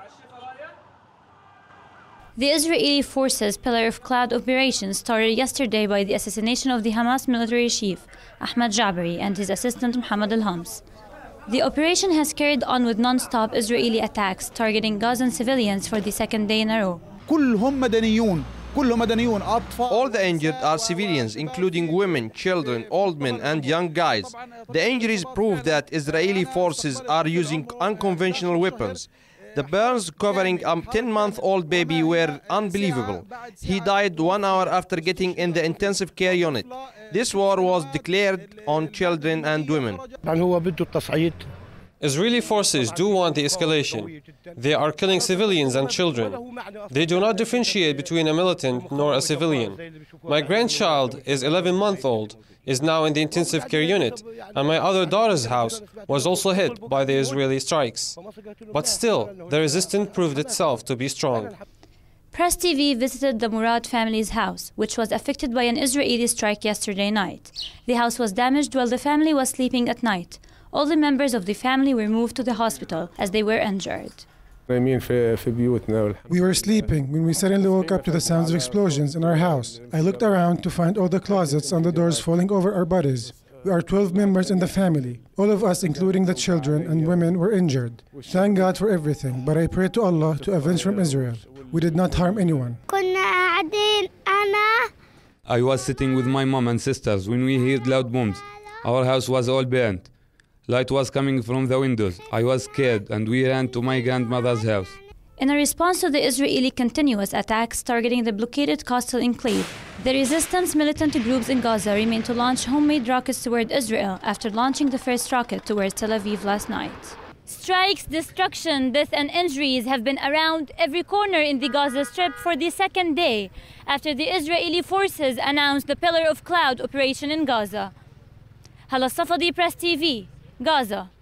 The Israeli forces' Pillar of Cloud operation started yesterday by the assassination of the Hamas military chief, Ahmad Jabari, and his assistant, Mohammed Al-Hams. The operation has carried on with non-stop Israeli attacks targeting Gazan civilians for the second day in a row. All the injured are civilians, including women, children, old men and young guys. The injuries prove that Israeli forces are using unconventional weapons. The burns covering a 10-month-old baby were unbelievable. He died 1 hour after getting in the intensive care unit. This war was declared on children and women. Israeli forces do want the escalation. They are killing civilians and children. They do not differentiate between a militant nor a civilian. My grandchild is 11-month-old, is now in the intensive care unit, and my other daughter's house was also hit by the Israeli strikes. But still, the resistance proved itself to be strong. Press TV visited the Murad family's house, which was affected by an Israeli strike yesterday night. The house was damaged while the family was sleeping at night. All the members of the family were moved to the hospital as they were injured. We were sleeping when we suddenly woke up to the sounds of explosions in our house. I looked around to find all the closets and the doors falling over our bodies. We are 12 members in the family. All of us, including the children and women, were injured. Thank God for everything, but I pray to Allah to avenge from Israel. We did not harm anyone. I was sitting with my mom and sisters when we heard loud bombs. Our house was all burnt. Light was coming from the windows. I was scared and we ran to my grandmother's house. In a response to the Israeli continuous attacks targeting the blockaded coastal enclave, the resistance militant groups in Gaza remain to launch homemade rockets toward Israel after launching the first rocket towards Tel Aviv last night. Strikes, destruction, death and injuries have been around every corner in the Gaza Strip for the second day after the Israeli forces announced the Pillar of Cloud operation in Gaza. Hala Safadi, Press TV, Gaza.